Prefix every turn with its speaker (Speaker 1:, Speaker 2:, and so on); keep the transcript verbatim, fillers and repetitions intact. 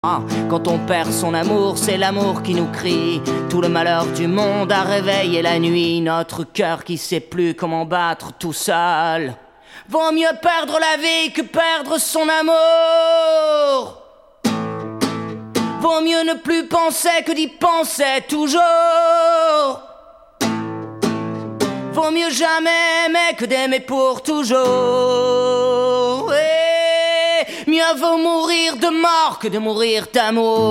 Speaker 1: Quand on perd son amour, c'est l'amour qui nous crie. Tout le malheur du monde a réveillé la nuit. Notre cœur qui sait plus comment battre tout seul. Vaut mieux perdre la vie que perdre son amour. Vaut mieux ne plus penser que d'y penser toujours. Vaut mieux jamais aimer que d'aimer pour toujours. Et mieux vaut mourir de mort que de mourir d'amour.